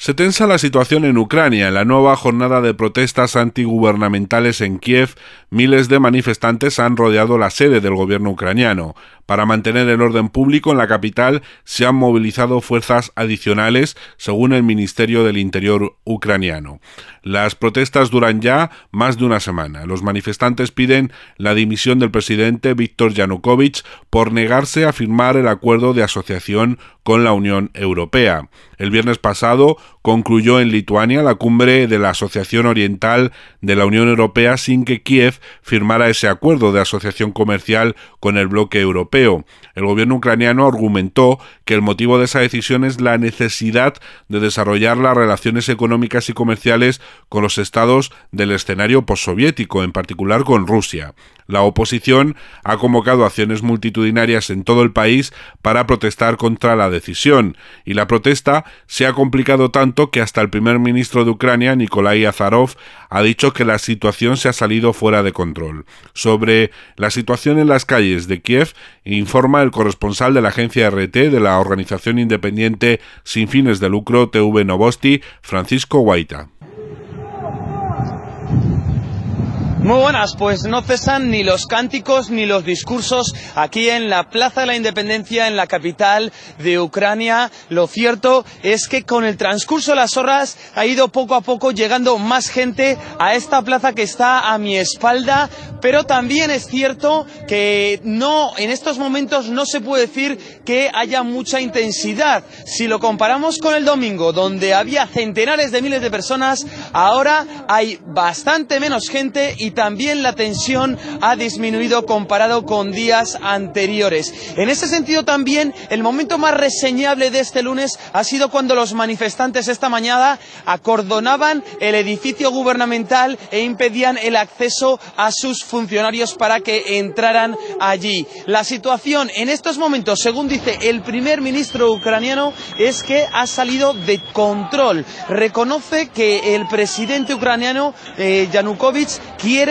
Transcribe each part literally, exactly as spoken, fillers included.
Se tensa la situación en Ucrania. En la nueva jornada de protestas antigubernamentales en Kiev, miles de manifestantes han rodeado la sede del gobierno ucraniano. Para mantener el orden público en la capital se han movilizado fuerzas adicionales, según el Ministerio del Interior ucraniano. Las protestas duran ya más de una semana. Los manifestantes piden la dimisión del presidente Víktor Yanukovych por negarse a firmar el acuerdo de asociación con la Unión Europea. El viernes pasado concluyó en Lituania la cumbre de la Asociación Oriental de la Unión Europea sin que Kiev firmara ese acuerdo de asociación comercial con el bloque europeo. El gobierno ucraniano argumentó que el motivo de esa decisión es la necesidad de desarrollar las relaciones económicas y comerciales con los estados del escenario postsoviético, en particular con Rusia. La oposición ha convocado acciones multitudinarias en todo el país para protestar contra la decisión, y la protesta se ha complicado tanto que hasta el primer ministro de Ucrania, Nikolai Azarov, ha dicho que la situación se ha salido fuera de control. Sobre la situación en las calles de Kiev, informa el corresponsal de la agencia R T de la organización independiente sin fines de lucro T V Novosti, Francisco Guaita. Muy buenas, pues no cesan ni los cánticos ni los discursos aquí en la Plaza de la Independencia, en la capital de Ucrania. Lo cierto es que con el transcurso de las horas ha ido poco a poco llegando más gente a esta plaza que está a mi espalda, pero también es cierto que no, en estos momentos no se puede decir que haya mucha intensidad. Si lo comparamos con el domingo, donde había centenares de miles de personas, ahora hay bastante menos gente y también la tensión ha disminuido comparado con días anteriores. En ese sentido también el momento más reseñable de este lunes ha sido cuando los manifestantes esta mañana acordonaban el edificio gubernamental e impedían el acceso a sus funcionarios para que entraran allí. La situación en estos momentos, según dice el primer ministro ucraniano, es que ha salido de control. Reconoce que el presidente ucraniano eh, Yanukovych quiere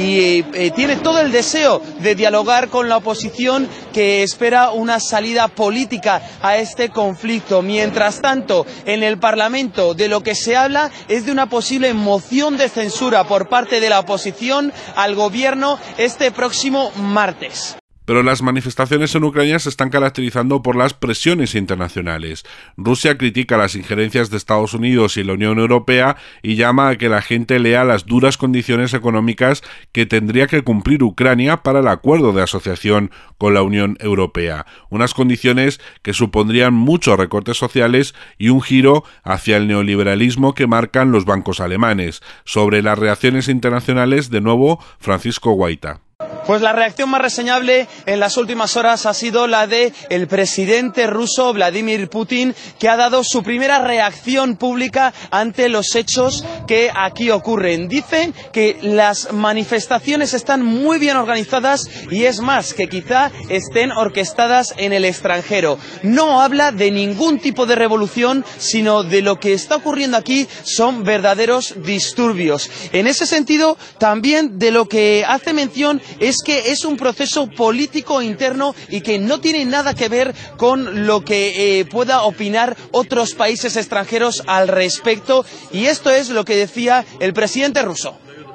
y eh, tiene todo el deseo de dialogar con la oposición, que espera una salida política a este conflicto. Mientras tanto, en el Parlamento de lo que se habla es de una posible moción de censura por parte de la oposición al gobierno este próximo martes. Pero las manifestaciones en Ucrania se están caracterizando por las presiones internacionales. Rusia critica las injerencias de Estados Unidos y la Unión Europea y llama a que la gente lea las duras condiciones económicas que tendría que cumplir Ucrania para el acuerdo de asociación con la Unión Europea. Unas condiciones que supondrían muchos recortes sociales y un giro hacia el neoliberalismo que marcan los bancos alemanes. Sobre las reacciones internacionales, de nuevo, Francisco Guaita. Pues la reacción más reseñable en las últimas horas ha sido la de el presidente ruso Vladimir Putin, que ha dado su primera reacción pública ante los hechos que aquí ocurren. Dicen que las manifestaciones están muy bien organizadas y es más, que quizá estén orquestadas en el extranjero. No habla de ningún tipo de revolución, sino de lo que está ocurriendo aquí son verdaderos disturbios. En ese sentido, también de lo que hace mención es que es un proceso político interno y que no tiene nada que ver con lo que eh, pueda opinar otros países extranjeros al respecto, y esto es lo que decía el presidente ruso.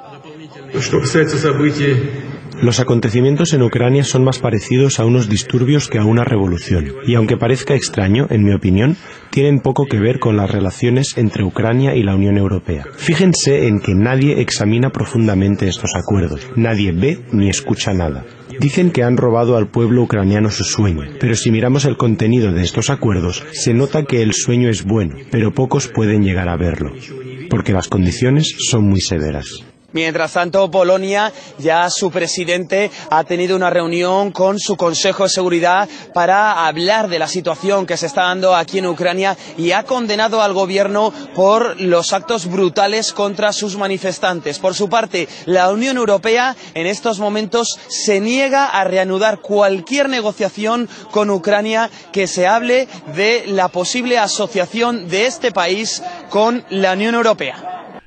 Los acontecimientos en Ucrania son más parecidos a unos disturbios que a una revolución, y aunque parezca extraño, en mi opinión, tienen poco que ver con las relaciones entre Ucrania y la Unión Europea. Fíjense en que nadie examina profundamente estos acuerdos, nadie ve ni escucha nada. Dicen que han robado al pueblo ucraniano su sueño, pero si miramos el contenido de estos acuerdos, se nota que el sueño es bueno, pero pocos pueden llegar a verlo, porque las condiciones son muy severas. Mientras tanto, Polonia, ya su presidente ha tenido una reunión con su Consejo de Seguridad para hablar de la situación que se está dando aquí en Ucrania y ha condenado al gobierno por los actos brutales contra sus manifestantes. Por su parte, la Unión Europea en estos momentos se niega a reanudar cualquier negociación con Ucrania que se hable de la posible asociación de este país con la Unión Europea.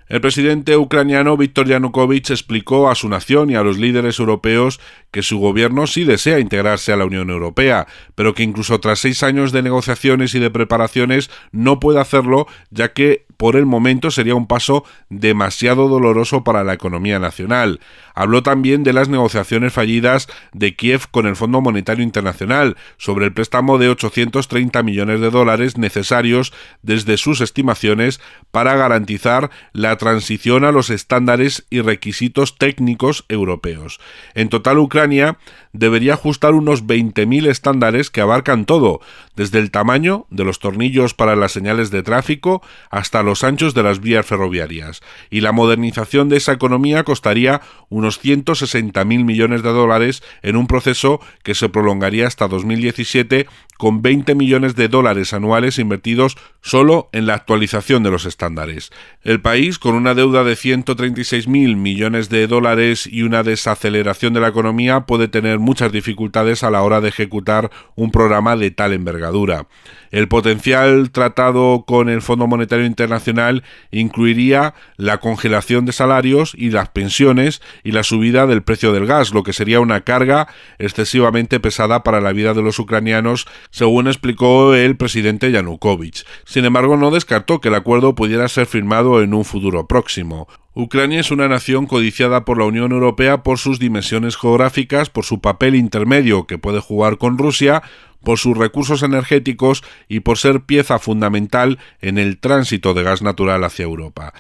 El presidente ucraniano Viktor Yanukovych explicó a su nación y a los líderes europeos que su gobierno sí desea integrarse a la Unión Europea, pero que incluso tras seis años de negociaciones y de preparaciones no puede hacerlo, ya que por el momento sería un paso demasiado doloroso para la economía nacional. Habló también de las negociaciones fallidas de Kiev con el Fondo Monetario Internacional sobre el préstamo de ochocientos treinta millones de dólares necesarios desde sus estimaciones para garantizar la transición a los estándares y requisitos técnicos europeos. En total, Ucrania debería ajustar unos veinte mil estándares que abarcan todo, desde el tamaño de los tornillos para las señales de tráfico hasta los anchos de las vías ferroviarias, y la modernización de esa economía costaría unos ciento sesenta mil millones de dólares en un proceso que se prolongaría hasta dos mil diecisiete, con veinte millones de dólares anuales invertidos solo en la actualización de los estándares. El país, con una deuda de ciento treinta y seis mil millones de dólares y una desaceleración de la economía, puede tener muchas dificultades a la hora de ejecutar un programa de tal envergadura. El potencial tratado con el Fondo Monetario Internacional incluiría la congelación de salarios y las pensiones y la subida del precio del gas, lo que sería una carga excesivamente pesada para la vida de los ucranianos, según explicó el presidente Yanukovych. Sin embargo, no descartó que el acuerdo pudiera ser firmado en un futuro próximo. Ucrania es una nación codiciada por la Unión Europea por sus dimensiones geográficas, por su papel intermedio que puede jugar con Rusia, por sus recursos energéticos y por ser pieza fundamental en el tránsito de gas natural hacia Europa.